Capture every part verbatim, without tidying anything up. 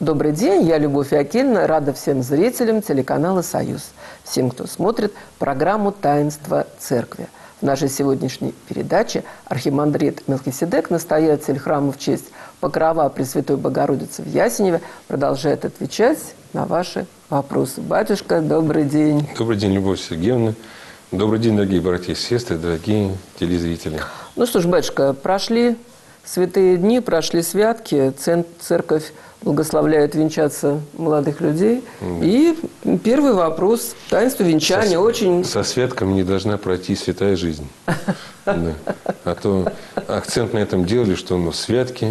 Добрый день, я Любовь Акельна, рада всем зрителям телеканала «Союз», всем, кто смотрит программу «Таинство Церкви». В нашей сегодняшней передаче архимандрит Мелхиседек, настоятель храма в честь Покрова Пресвятой Богородицы в Ясеневе, продолжает отвечать на ваши вопросы. Батюшка, добрый день. Добрый день, Любовь Сергеевна. Добрый день, дорогие братья и сестры, дорогие телезрители. Ну что ж, батюшка, прошли святые дни, прошли святки, церковь благословляет венчаться молодых людей. Да. И первый вопрос, таинство венчания, со, очень... Со святками не должна пройти святая жизнь. А то акцент на этом делали, что мы в святке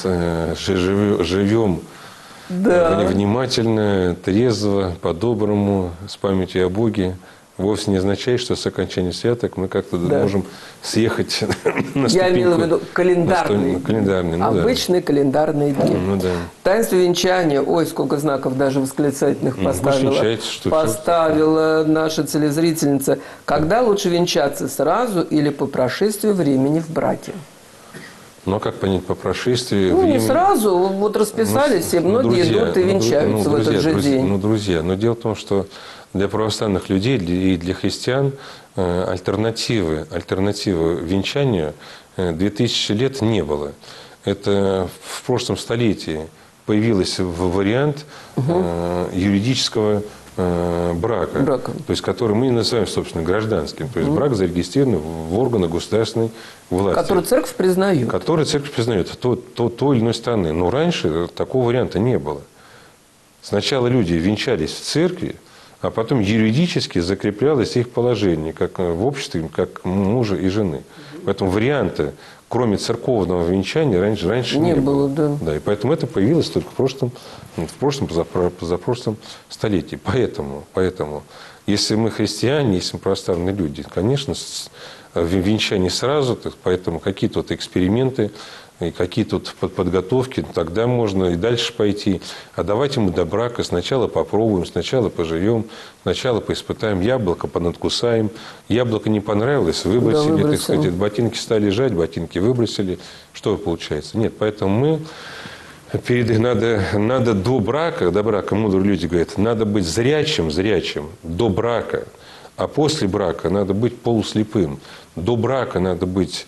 живем внимательно, трезво, по-доброму, с памятью о Боге. Вовсе не означает, что с окончанием святок мы как-то да. можем съехать на ступеньку. Я имела в виду календарные, на календарные ну, обычные да. календарные дни. Ну, да. Таинство венчания, ой, сколько знаков даже восклицательных ну, поставила, что поставила что? наша телезрительница. Когда лучше венчаться, сразу или по прошествию времени в браке? Ну, а как понять по прошествии Ну, времени? не сразу, вот расписались, ну, и многие ну, друзья, идут и венчаются ну, друзья, в этот же друзья, день. Ну, друзья, но дело в том, что для православных людей и для христиан э, альтернативы, альтернативы венчанию э, две тысячи лет не было. Это в прошлом столетии появился вариант э, юридического э, брака, брака, то есть который мы называем, собственно, гражданским. То есть угу. брак зарегистрирован в органах государственной власти. Который церковь признает. Который церковь признает то, то, той или иной страны. Но раньше такого варианта не было. Сначала люди венчались в церкви, а потом юридически закреплялось их положение как в обществе, как мужа и жены. Поэтому варианта, кроме церковного венчания, раньше, раньше не, не было. было. Да. Да, и поэтому это появилось только в прошлом, в прошлом позапрошлом столетии. Поэтому, поэтому, если мы христиане, если мы православные люди, конечно, венчание сразу, поэтому какие-то вот эксперименты, и какие-то вот подготовки, тогда можно и дальше пойти. А давайте мы до брака сначала попробуем, сначала поживем, сначала поиспытаем яблоко, понадкусаем. Яблоко не понравилось, выбросили, так сказать, ботинки стали лежать, ботинки выбросили. Что получается? Нет, поэтому мы перед, надо, надо до брака, до брака, мудрые люди говорят, надо быть зрячим, зрячим до брака, а после брака надо быть полуслепым. До брака надо быть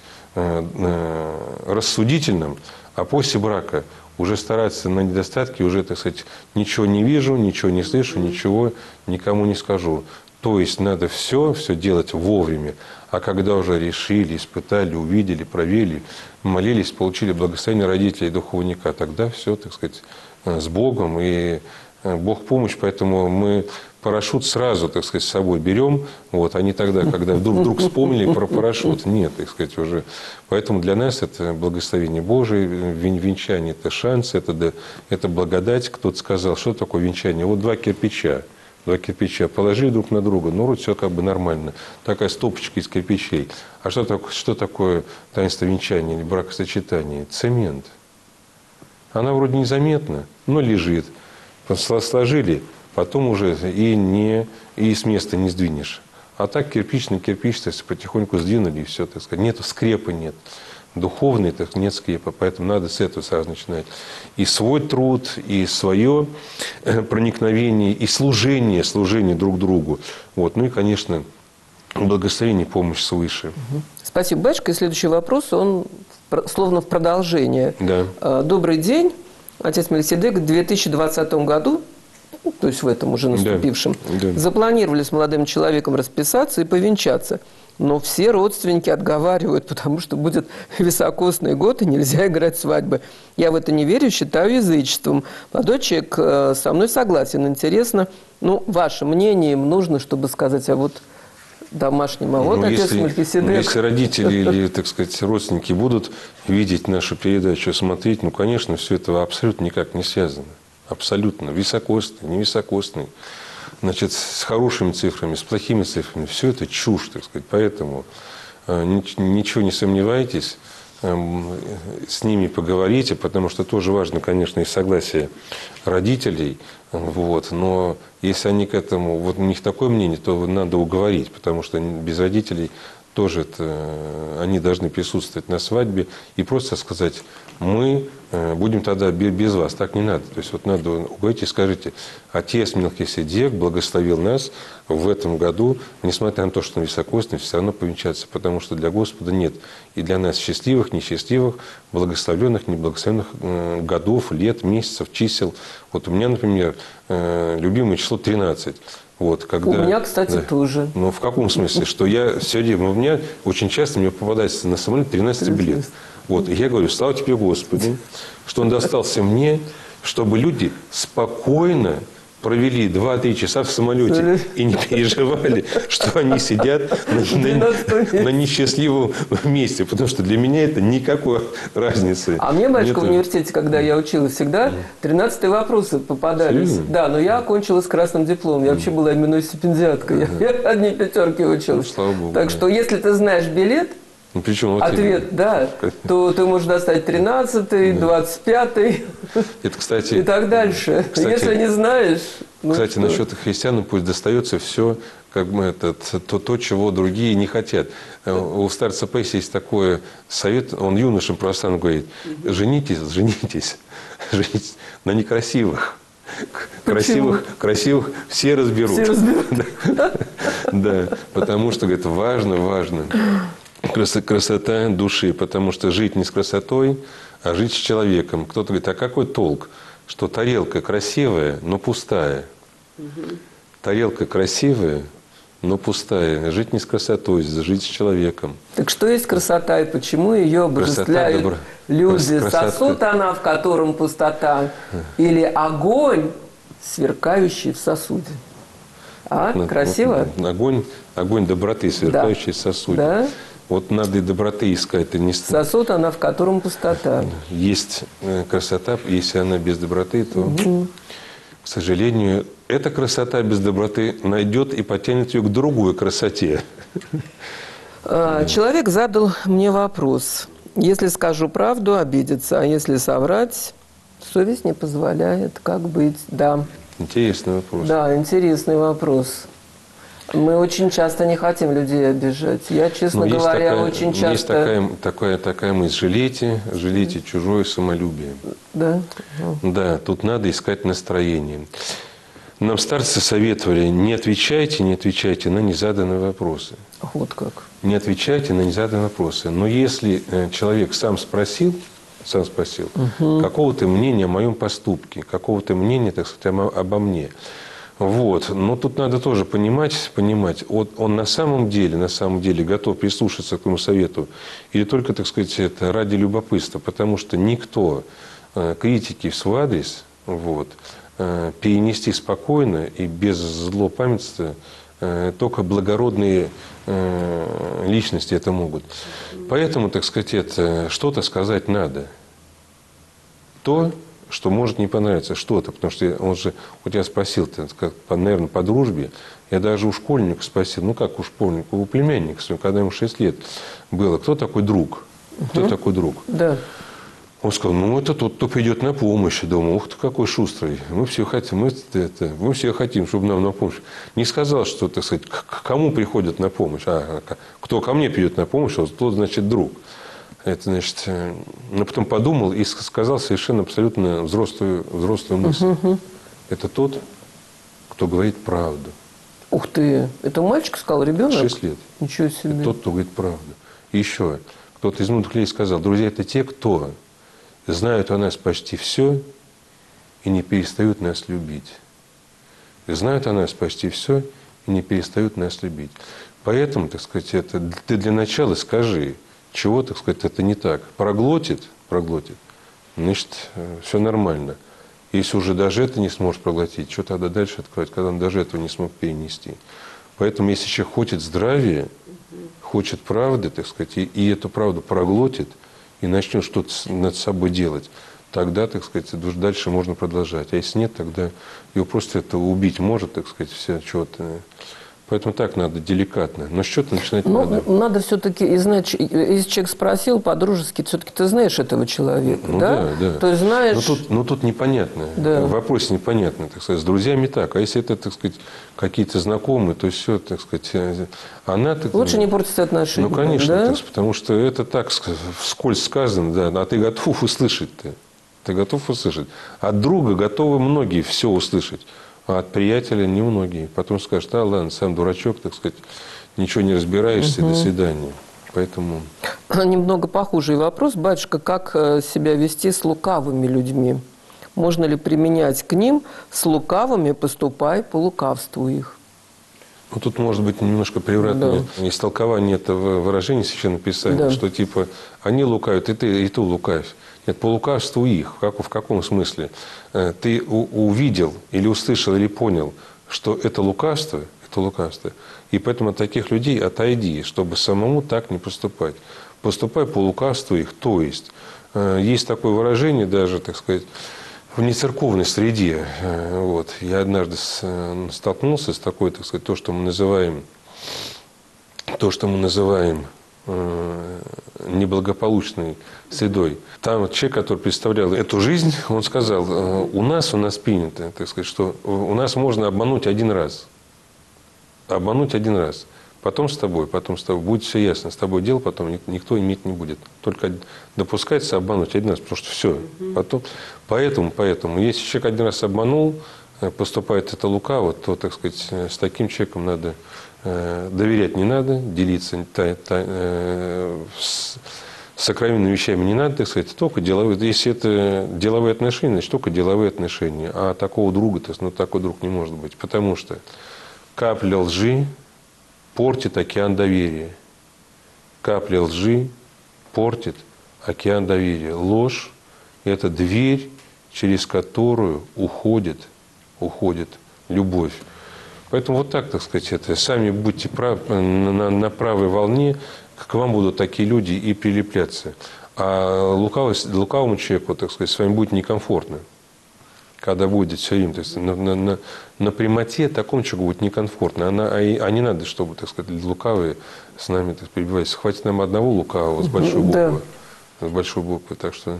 рассудительным, а после брака уже стараться на недостатки, уже, так сказать, ничего не вижу, ничего не слышу, ничего никому не скажу. То есть надо все, все делать вовремя. А когда уже решили, испытали, увидели, проверили, молились, получили благословение родителей и духовника, тогда все, так сказать, с Богом и Бог помощь. Поэтому мы парашют сразу, так сказать, с собой берем, вот, а не тогда, когда вдруг, вдруг вспомнили про парашют. Нет, так сказать, уже. Поэтому для нас это благословение Божие, венчание – это шанс, это, это благодать. Кто-то сказал, что такое венчание? Вот два кирпича. Два кирпича положили друг на друга, ну, вроде все как бы нормально. Такая стопочка из кирпичей. А что такое, что такое таинство венчания или бракосочетания? Цемент. Она вроде незаметна, но лежит. Сложили, потом уже и, не, и с места не сдвинешь. А так кирпич на кирпич, то есть потихоньку сдвинули, и все, так сказать. Нету скрепа, нет. Духовный, так нет скрепа. Поэтому надо с этого сразу начинать. И свой труд, и свое проникновение, и служение, служение друг другу. Вот. Ну и, конечно, благословение, помощь свыше. Спасибо, батюшка. И следующий вопрос, он словно в продолжение. Да. Добрый день. Отец Мелхиседек, в две тысячи двадцатом году, то есть в этом уже наступившем, да, да. запланировали с молодым человеком расписаться и повенчаться. Но все родственники отговаривают, потому что будет високосный год и нельзя играть свадьбы. Я в это не верю, считаю язычеством. Молодой человек со мной согласен. Интересно, ну, ваше мнение им нужно, чтобы сказать, а вот домашним, а вот ну, отец Мелхиседек. Ну, если родители или, так сказать, родственники будут видеть нашу передачу, смотреть, ну, конечно, все это абсолютно никак не связано. Абсолютно. Високосный, невисокосный. Значит, с хорошими цифрами, с плохими цифрами. Все это чушь, так сказать. Поэтому э, ничего не сомневайтесь, э, с ними поговорите, потому что тоже важно, конечно, и согласие родителей. Вот, но если они к этому, вот у них такое мнение, то надо уговорить, потому что без родителей тоже это, они должны присутствовать на свадьбе и просто сказать, мы будем тогда без вас. Так не надо. То есть вот надо угодить и скажите: Отец Мелхиседек благословил нас в этом году, несмотря на то, что он високосный, все равно повенчаться, потому что для Господа нет и для нас счастливых, несчастливых, благословенных, неблагословенных годов, лет, месяцев, чисел. Вот у меня, например, любимое число тринадцать. Вот, когда, у меня, кстати, да. тоже. Ну, в каком смысле? Что я сегодня, у меня очень часто мне попадается на самолет тринадцать билет. Вот, и я говорю: слава тебе, Господи, что он достался мне, чтобы люди спокойно провели два-три часа в самолете и не переживали, что они сидят на, на, на несчастливом месте. Потому что для меня это никакой разницы. А мне, батюшка, в университете, когда я училась, всегда тринадцатые вопросы попадались. Серьезно? Да, но я окончила с красным дипломом. Я вообще была именной стипендиаткой. Я, я одни пятерки училась. Ну, слава Богу. Так что, если ты знаешь билет, ну, причем, вот ответ, и... да, то ты можешь достать тринадцатый, двадцать пятый это, кстати, и так дальше. Кстати, если не знаешь... Ну, кстати, что? насчет христиан, пусть достается все, как бы это, то, то, чего другие не хотят. У старца Пэсси есть такой совет, он юношам православным говорит: женитесь, женитесь, женитесь на некрасивых. Красивых, красивых все разберут. Все разберут. Да, потому что, говорит, важно, важно. Красота души, потому что жить не с красотой, а жить с человеком. Кто-то говорит: а какой толк, что тарелка красивая, но пустая? Угу. Тарелка красивая, но пустая. Жить не с красотой, жить с человеком. Так что есть красота и почему ее обожествляют добро... люди? Красота... Сосуд она, в котором пустота, или огонь, сверкающий в сосуде? А, красиво? Огонь, огонь доброты, сверкающий да. в сосуде. Да? Вот надо и доброты искать. Не... Сосуд она, в котором пустота. Есть красота, если она без доброты, то, угу. к сожалению, эта красота без доброты найдет и потянет ее к другой красоте. Человек задал мне вопрос: если скажу правду, обидится, а если соврать, совесть не позволяет. Как быть? Да. Интересный вопрос. Да, интересный вопрос. Мы очень часто не хотим людей обижать. Я, честно Но говоря, такая, очень часто... Есть такая, такая, такая мысль: жалейте, жалейте чужое самолюбие. Да? Да, тут надо искать настроение. Нам старцы советовали: не отвечайте, не отвечайте на незаданные вопросы. Вот как. Не отвечайте на незаданные вопросы. Но если человек сам спросил, сам спросил, угу. какого-то мнения о моем поступке, какого-то мнения, так сказать, обо мне. Вот. Но тут надо тоже понимать, понимать, вот он на самом деле, на самом деле готов прислушаться к твоему совету или только, так сказать, это ради любопытства, потому что никто э, критики в свой адрес вот, э, перенести спокойно и без злопамятства э, только благородные э, личности это могут. Поэтому, так сказать, это что-то сказать надо. То, что может не понравиться, что-то. Потому что он же у тебя спросил, как, наверное, по дружбе. Я даже у школьника спросил, ну как у школьника, у племянника, когда ему шесть лет было, кто такой друг? Кто угу. такой друг? Да. Он сказал: ну это тот, кто придет на помощь. Я думаю: ух ты, какой шустрый. Мы все хотим, мы, это, мы все хотим, чтобы нам на помощь. Не сказал, что, так сказать, к кому приходят на помощь. А кто ко мне придет на помощь, вот тот, значит, друг. Это, значит, но потом подумал и сказал совершенно абсолютно взрослую, взрослую мысль. Угу. Это тот, кто говорит правду. Ух ты! Это мальчик сказал, ребенок? Шесть лет. Ничего себе. Это тот, кто говорит правду. И еще кто-то из мудрых людей сказал: друзья, это те, кто знают о нас почти все и не перестают нас любить. Знают о нас почти все и не перестают нас любить. Поэтому, так сказать, это, ты для начала скажи, чего, так сказать, это не так. Проглотит, проглотит, значит, все нормально. Если уже даже это не сможешь проглотить, что тогда дальше открывать, когда он даже этого не смог перенести. Поэтому, если человек хочет здравия, хочет правды, так сказать, и, и эту правду проглотит, и начнет что-то над собой делать, тогда, так сказать, дальше можно продолжать. А если нет, тогда его просто это убить может, так сказать, все что-то. Поэтому так надо, деликатно. Но с чего-то начинать ну, надо. Надо все-таки, значит, если человек спросил по-дружески, все-таки ты знаешь этого человека, ну, да? Да, да. То есть знаешь... Но тут, но тут непонятно. Да. В вопросе непонятно, так сказать. С друзьями так. А если это, так сказать, какие-то знакомые, то все, так сказать, она... Так, лучше не портить отношения. Ну, конечно, да? так, потому что это так вскользь сказано, да, а ты готов услышать-то. Ты готов услышать? От друга готовы многие все услышать, а от приятеля не многие. Потом скажут: а ладно, сам дурачок, так сказать, ничего не разбираешься, угу. До свидания. Поэтому... Немного похожий вопрос, батюшка, как себя вести с лукавыми людьми? Можно ли применять к ним: с лукавыми поступай по лукавству их? Ну, тут может быть немножко превратное да. истолкование этого выражения Священного Писания, да. что типа они лукавят, и ты, и ты лукавишь. Нет, по лукавству их. Как, в каком смысле? Ты у, увидел или услышал, или понял, что это лукавство, это лукавство. И поэтому от таких людей отойди, чтобы самому так не поступать. Поступай по лукавству их. То есть, есть такое выражение даже, так сказать, в нецерковной среде. Вот. Я однажды столкнулся с такой, так сказать, то, что мы называем, то, что мы называем неблагополучной средой. Там человек, который представлял эту жизнь, он сказал: у нас, у нас принято, так сказать, что у нас можно обмануть один раз. Обмануть один раз. Потом с тобой, потом с тобой. Будет все ясно. С тобой дело потом никто иметь не будет. Только допускается обмануть один раз, потому что все. Потом, поэтому, поэтому, если человек один раз обманул, поступает это лукаво, то, так сказать, с таким человеком надо э, доверять не надо, делиться та, та, э, с сокровенными вещами не надо, так сказать, только деловые. Если это деловые отношения, значит, только деловые отношения. А такого друга, то есть, ну, такой друг не может быть. Потому что капля лжи портит океан доверия. Капля лжи портит океан доверия. Ложь – это дверь, через которую уходит, уходит любовь. Поэтому вот так, так сказать, это. Сами будьте прав, на, на правой волне, к вам будут такие люди и прилепляться. А лукавость, лукавому человеку, так сказать, с вами будет некомфортно. Когда будет все время, то есть на, на, на, на прямоте такому человеку будет некомфортно. Она, а, а не надо, чтобы, так сказать, лукавые с нами так, перебивались. Хватит нам одного лукавого с большой буквы. Да. С большой буквы. Так что,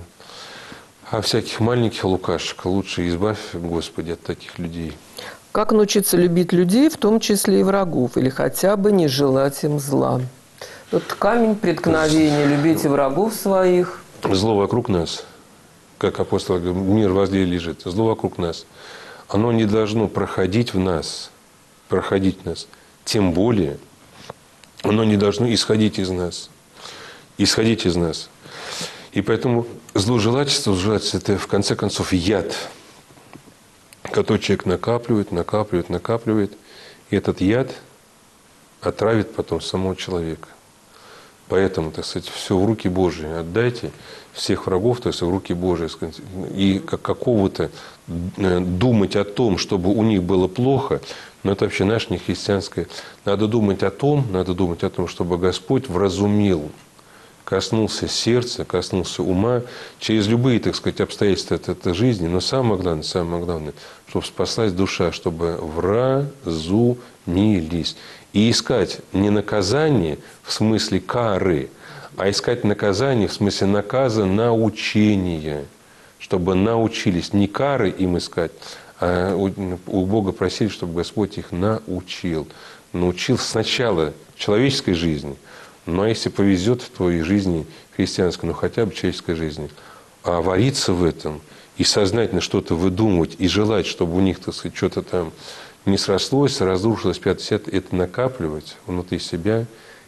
а всяких маленьких лукашек лучше избавь, Господи, от таких людей. Как научиться любить людей, в том числе и врагов, или хотя бы не желать им зла? Вот камень преткновения: любите врагов своих. Зло вокруг нас. Как апостол говорит, мир возле лежит, зло вокруг нас. Оно не должно проходить в нас, проходить в нас. Тем более, оно не должно исходить из нас. Исходить из нас. И поэтому зложелательство, зложелательство – это, в конце концов, яд, который человек накапливает, накапливает, накапливает. И этот яд отравит потом самого человека. Поэтому, так сказать, все в руки Божьи отдайте, всех врагов, то есть в руки Божьи. И как какого-то думать о том, чтобы у них было плохо, но это вообще наше не христианское. Надо думать о том, надо думать о том, чтобы Господь вразумил, коснулся сердца, коснулся ума, через любые, так сказать, обстоятельства этой жизни. Но самое главное, самое главное, чтобы спаслась душа, чтобы вразумились. И искать не наказание в смысле кары, а искать наказание в смысле наказа научения. Чтобы научились. Не кары им искать, а у Бога просили, чтобы Господь их научил. Научил сначала человеческой жизни, но если повезет в твоей жизни христианской, ну хотя бы человеческой жизни, а вариться в этом и сознательно что-то выдумывать и желать, чтобы у них, так сказать, что-то там не срослось, разрушилось, пятьдесят, это накапливать внутри себя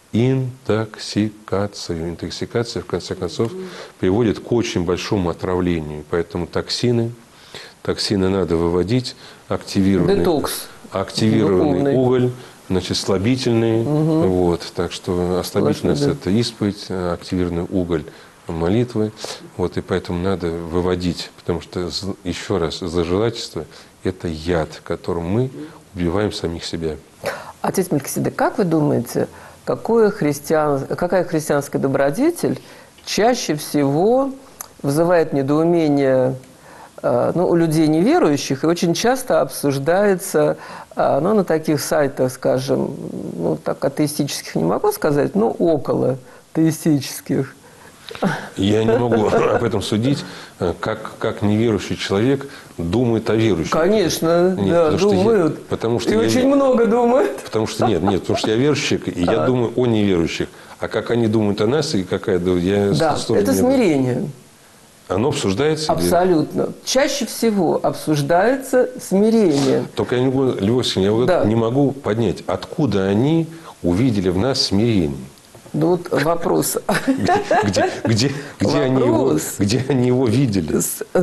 интоксикацию. Интоксикация, в конце концов, приводит к очень большому отравлению. Поэтому токсины, токсины надо выводить, активированный, детокс, активированный духовный. Уголь, значит, слабительный. Угу. Вот, так что ослабительность – это исповедь, активированный уголь – молитвы. Вот, и поэтому надо выводить, потому что, еще раз, зложелательство – это яд, которым мы убиваем самих себя. Отец Мелхиседек, как вы думаете, какое христиан... какая христианская добродетель чаще всего вызывает недоумение ну, у людей неверующих и очень часто обсуждается ну, на таких сайтах, скажем, ну, так атеистических не могу сказать, но около атеистических? Я не могу об этом судить, как, как неверующий человек думает о верующих. Конечно, нет, да, потому думают. Что я, потому что и я, очень много думают. Потому что нет, нет, потому что я верующий, и я а. думаю о неверующих. А как они думают о нас, и какая... Я да, это смирение. Оно обсуждается? Абсолютно. Или... Чаще всего обсуждается смирение. Только я не могу, Львов, я вот да. не могу поднять, откуда они увидели в нас смирение. Ну вот вопрос. Где, где, где, они, его, где они его видели?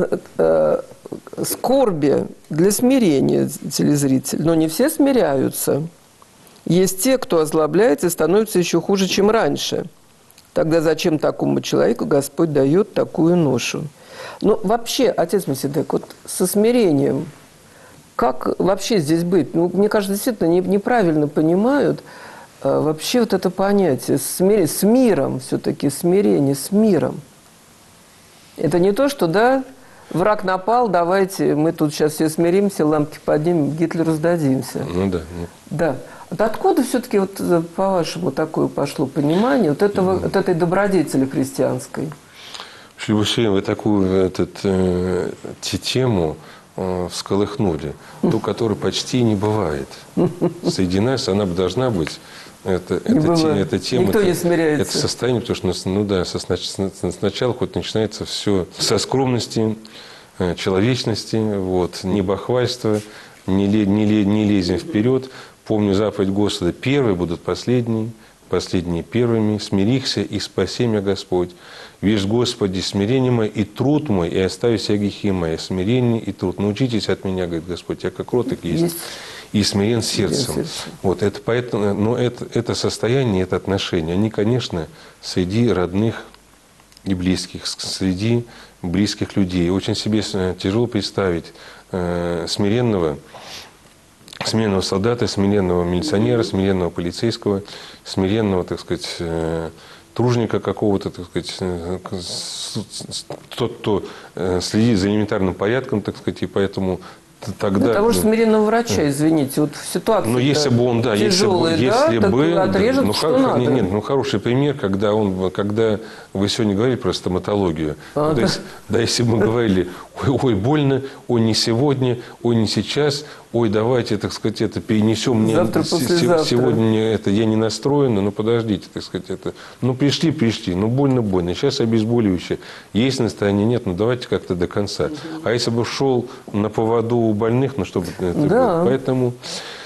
Скорби для смирения, телезритель. Но не все смиряются. Есть те, кто озлобляется и становится еще хуже, чем раньше. Тогда зачем такому человеку Господь дает такую ношу? Ну, вообще, отец Мельхиседек, вот со смирением, как вообще здесь быть? Ну, мне кажется, действительно не, неправильно понимают а, вообще вот это понятие. Смирение, с миром все-таки, смирение, с миром. Это не то, что, да, враг напал, давайте мы тут сейчас все смиримся, лампки поднимем, Гитлеру сдадимся. Ну да. Да. Вот откуда все-таки, вот, по-вашему, такое пошло понимание вот, этого, вот этой добродетели христианской? Любовь, вы такую этот, э, тему э, всколыхнули, ту, которой почти не бывает. Среди нас она бы должна быть. Это, это, те, это тема, Никто это, не смиряется. Это состояние, потому что ну, да, со, сначала хоть начинается все со скромности, э, человечности, вот, не бахвальства, не, не, не лезем вперед. Помню заповедь Господа: первые будут последние, последние первыми. Смирихся, и спаси меня Господь. Вишь, Господи, смирение мое и труд мой, и остави все грехи мои. Смирение и труд. Научитесь от меня, говорит Господь, я как кроток есть, есть. И смирен сердцем. сердцем. Вот это, поэтому, но это, это состояние, это отношение, они, конечно, среди родных и близких, среди близких людей. Очень себе тяжело представить э, смиренного, смиренного солдата, смиренного милиционера, смиренного полицейского, смиренного, так сказать, тружника какого-то, так сказать, тот, кто следит за элементарным порядком, так сказать, и поэтому тогда... Ну, того же смиренного врача, извините, вот в ситуации ну, если бы он, да, тяжелый, если бы, да, если бы отрежет, ну, что хор, надо. Нет, нет, ну, хороший пример, когда он, когда вы сегодня говорили про стоматологию, а, ну, да. Есть, да, если бы мы говорили, ой, ой, больно, ой, не сегодня, ой, не сейчас, ой, давайте, так сказать, это перенесем. Мне завтра, послезавтра. Сегодня это я не настроена, ну подождите, так сказать, это, ну пришли, пришли, ну больно, больно, сейчас обезболивающее, есть настроение, нет, ну давайте как-то до конца. Угу. А если бы шел на поводу у больных, ну чтобы, это, да. Поэтому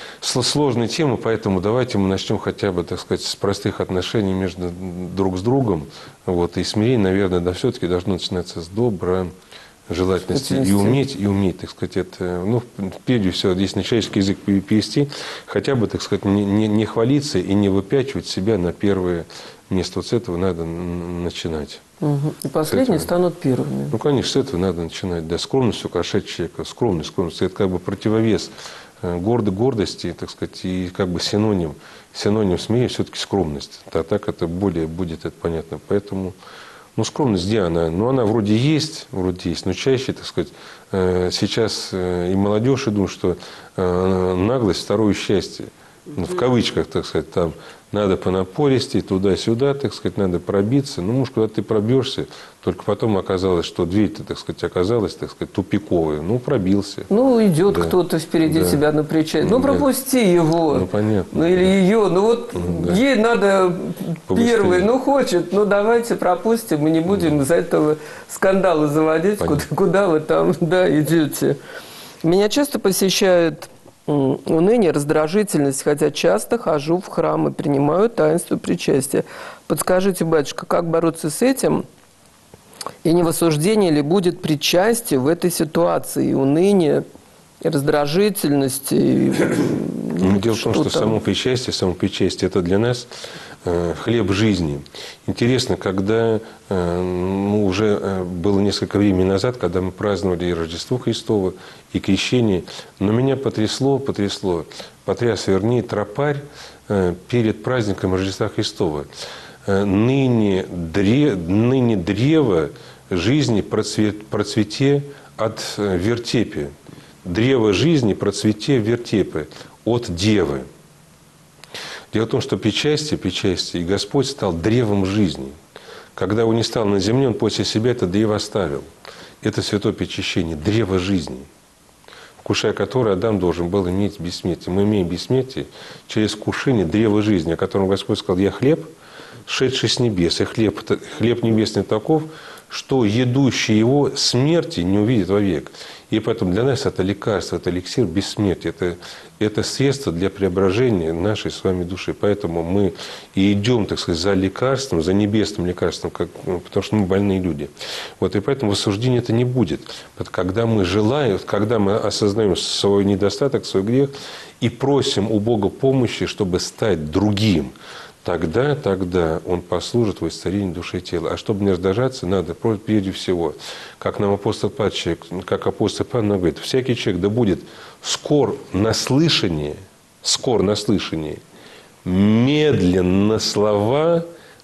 сложная тема, поэтому давайте мы начнем хотя бы, так сказать, с простых отношений между друг с другом, вот, и смирение, наверное, да, все-таки должно начинаться с добра. Желательности и уметь, и уметь, так сказать, это, ну, прежде всего, здесь на человеческий язык перевести, хотя бы, так сказать, не, не, не хвалиться и не выпячивать себя на первое место. Вот с этого надо начинать. Угу. И последние станут первыми. Ну, конечно, с этого надо начинать. Да, скромность украшает человека. Скромность, скромность. Это как бы противовес гордо, гордости, так сказать, и как бы синоним, синоним смирения все-таки скромность. А так это более будет это понятно. Поэтому... Ну, скромность, где она? Ну, она вроде есть, вроде есть, но чаще, так сказать, сейчас и молодежь идут, что наглость – второе счастье. В кавычках, так сказать, там надо понапористей, туда-сюда, так сказать, надо пробиться. Ну, может, куда ты пробьешься, только потом оказалось, что дверь-то, так сказать, оказалась, так сказать, тупиковая. Ну, пробился. Ну, идет да. кто-то впереди да. себя на причастие. Ну, пропусти да. его. Ну, понятно. Ну, или ее. Ну, вот да. ей надо первый. Ну, хочет. Ну, давайте пропустим. Мы не будем да. из-за этого скандалы заводить. Куда, куда вы там, да, идете. Меня часто посещает уныние, раздражительность, хотя часто хожу в храм и принимаю таинство причастия. Подскажите, батюшка, как бороться с этим? И не в осуждении ли будет причастие в этой ситуации? И уныние, и раздражительность. И, ну, дело в том, что там? само причастие, само причастие – это для нас э, хлеб жизни. Интересно, когда э, ну, уже э, было несколько времени назад, когда мы праздновали и Рождество Христово, и крещение, но меня потрясло, потрясло, потряс, вернее, тропарь э, перед праздником Рождества Христова. Э, ныне, дре, ныне древо жизни процвет, процвете от э, вертепи. Древо жизни процвете вертепы от девы. Дело в том, что причастие, причастие, и Господь стал древом жизни. Когда Он не стал на земле, Он после себя это древо оставил. Это святое причащение, древо жизни, вкушая которое Адам должен был иметь бессмертие. Мы имеем бессмертие через вкушение древа жизни, о котором Господь сказал: «Я хлеб, шедший с небес». И хлеб, хлеб небесный таков, что едущий его смерти не увидит вовек. И поэтому для нас это лекарство, это эликсир бессмертия, это, это средство для преображения нашей с вами души. Поэтому мы и идем, так сказать, за лекарством, за небесным лекарством, как, ну, потому что мы больные люди. Вот, и поэтому в осуждении это не будет. Вот, когда мы желаем, когда мы осознаем свой недостаток, свой грех и просим у Бога помощи, чтобы стать другим, Тогда, тогда он послужит в исцелении души и тела. А чтобы не раздражаться, надо прежде всего, как нам апостол Павел, как апостол Павел говорит, всякий человек да будет скор на слышание, скор на слышание, медлен на слова,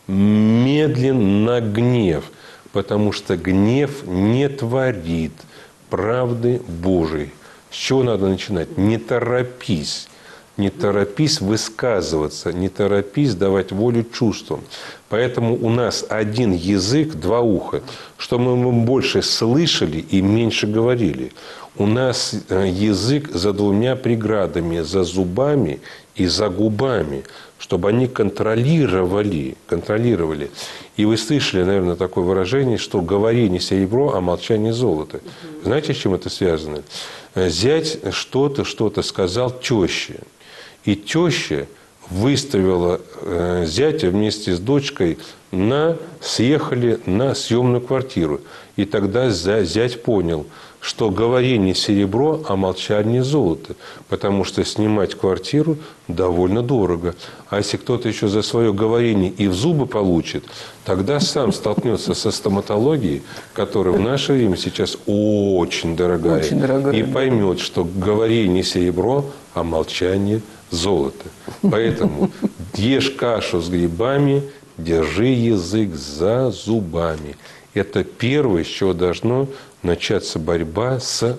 медлен на гнев, потому что гнев не творит правды Божией. С чего надо начинать? Не торопись. Не торопись высказываться, не торопись давать волю чувствам. Поэтому у нас один язык, два уха, чтобы мы больше слышали и меньше говорили. У нас язык за двумя преградами, за зубами и за губами, чтобы они контролировали, контролировали. И вы слышали, наверное, такое выражение, что говорение серебро, а молчание золото. Знаете, с чем это связано? Зять что-то, что-то сказал теще. И теща выставила э, зятя вместе с дочкой, на, съехали на съемную квартиру. И тогда зять понял, что говорение серебро, а молчание золото. Потому что снимать квартиру довольно дорого. А если кто-то еще за свое говорение и в зубы получит, тогда сам столкнется со стоматологией, которая в наше время сейчас очень дорогая. Очень дорогая, и поймет, что говорение серебро, а молчание золото. Поэтому ешь кашу с грибами, держи язык за зубами. Это первое, с чего должно начаться борьба с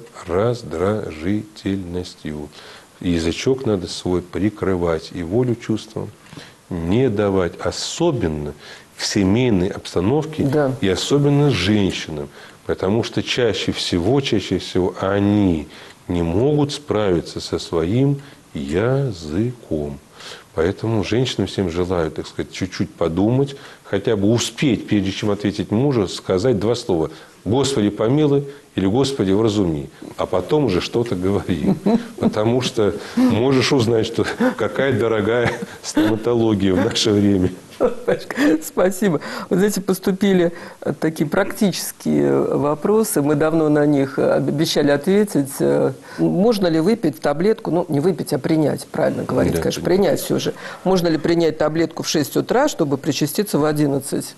раздражительностью. Язычок надо свой прикрывать и волю чувствам не давать. Особенно в семейной обстановке, да. И особенно женщинам. Потому что чаще всего, чаще всего они не могут справиться со своим языком. Поэтому женщинам всем желаю, так сказать, чуть-чуть подумать, хотя бы успеть, прежде чем ответить мужу, сказать два слова. «Господи, помилуй» или «Господи, вразуми», а потом уже что-то говори. Потому что можешь узнать, что какая дорогая стоматология в наше время. Спасибо. Вот эти поступили такие практические вопросы. Мы давно на них обещали ответить. Можно ли выпить таблетку, ну, не выпить, а принять, правильно говорить, да, конечно, принять все же. Можно ли принять таблетку в шесть утра, чтобы причаститься в одиннадцать?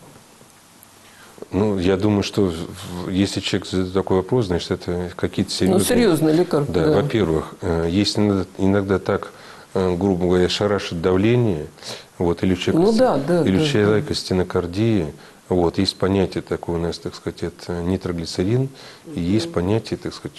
Ну, я думаю, что если человек задает такой вопрос, значит, это какие-то серьезные... Ну, серьезный лекарь. Да, да. Во-первых, если иногда, иногда так, грубо говоря, шарашит давление, вот, или у человека, ну, да, да, или да, у человека да. стенокардия, вот, есть понятие такое у нас, так сказать, это нитроглицерин, и есть понятие, так сказать,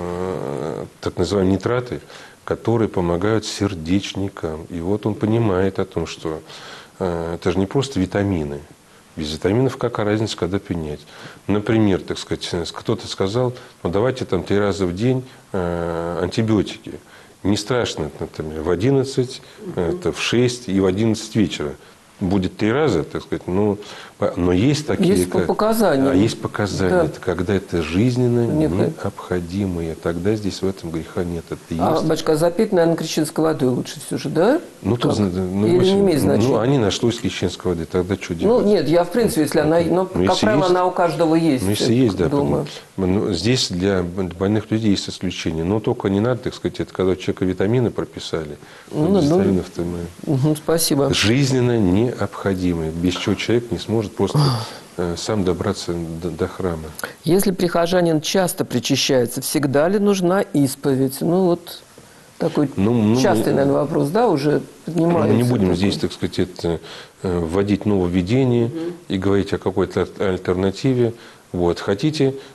так называемые нитраты, которые помогают сердечникам. И вот он понимает о том, что это же не просто витамины. Без витаминов какая разница, когда принять. Например, так сказать, кто-то сказал, ну давайте там три раза в день э, антибиотики. Не страшно, например, в одиннадцать, это в шесть и в одиннадцать вечера. Будет три раза, так сказать, ну, но есть такие... Есть по показаниям. А есть показания, да. Это когда это жизненно нет, необходимое. Тогда здесь в этом греха нет. Это есть. А, батюшка, запить, наверное, крещенской водой лучше все же, да? Ну, то, ну, или не имеет значения? Ну, они нашлось крещенской воды, тогда что делать? Ну, нет, я, в принципе, если она... Но, ну, как правило, есть, она у каждого есть. Ну, если есть, да. Думаю. Ну, здесь для больных людей есть исключение. Но только не надо, так сказать, это когда человека витамины прописали. Ну, ну, мы... угу, спасибо. Жизненно необходимые. Без чего человек не сможет просто сам добраться до, до храма. Если прихожанин часто причащается, всегда ли нужна исповедь? Ну, вот такой ну, ну, частый, наверное, вопрос, да, уже поднимается. Мы не будем такой. здесь, так сказать, это, вводить нововведение угу. и говорить о какой-то альтернативе. Вот. Хотите,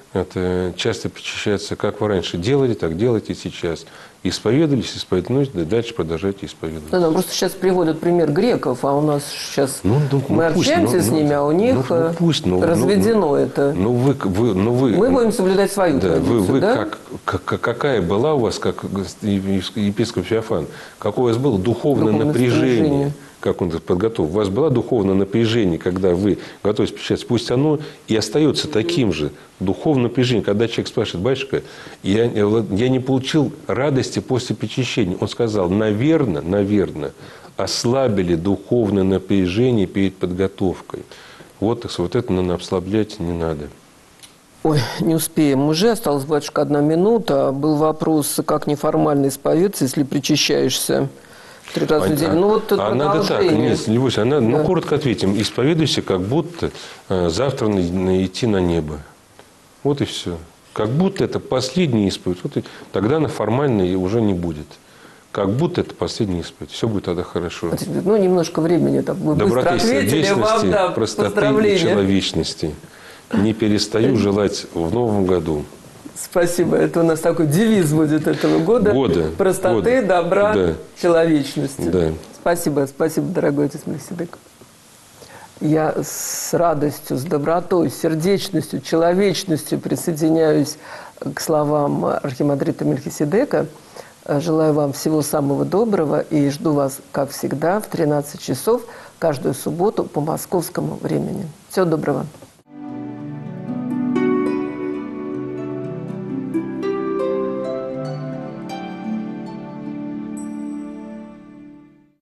Это часто причащаться, как вы раньше делали, так делайте сейчас. Исповедовались, исповедовались, да дальше продолжайте исповедоваться. Да, да, просто сейчас приводят пример греков, а у нас сейчас ну, ну, мы ну, пусть, общаемся ну, с ну, ними, а у них ну, ну, пусть, ну, разведено ну, это. Ну, вы, вы, ну, вы, мы будем соблюдать свою да, традицию, вы, вы да? Как, как, какая была у вас, как епископ Феофан, какое у вас было духовное, духовное напряжение? напряжение? Как он подготовил? У вас было духовное напряжение, когда вы готовитесь причащаться? Пусть оно и остается таким же. Духовное напряжение. Когда человек спрашивает: батюшка, я, я не получил радости после причащения. Он сказал: наверное, наверное, ослабили духовное напряжение перед подготовкой. Вот, вот это, наверное, ослаблять не надо. Ой, не успеем. Уже осталась, батюшка, одна минута. Был вопрос, как неформально исповедаться, если причащаешься три раза в неделю. Ну, вот а надо так, нет, Любовь, она, да. ну, коротко ответим. Исповедуйся, как будто э, завтра на, на, идти на небо. Вот и все. Как будто это последний исповедь. Вот и, тогда она формальной уже не будет. Как будто это последний исповедь. Все будет тогда хорошо. Ну, немножко времени. Так, вы Доброты, быстро ответили. Вам, да, простоты и человечности. Не перестаю желать в новом году. Спасибо. Это у нас такой девиз будет этого года. Года. Простоты, года. добра, да. человечности. Да. Спасибо. Спасибо, дорогой отец Мельхиседек. Я с радостью, с добротой, с сердечностью, человечностью присоединяюсь к словам архимандрита Мельхиседека. Желаю вам всего самого доброго и жду вас, как всегда, в тринадцать часов каждую субботу по московскому времени. Всего доброго.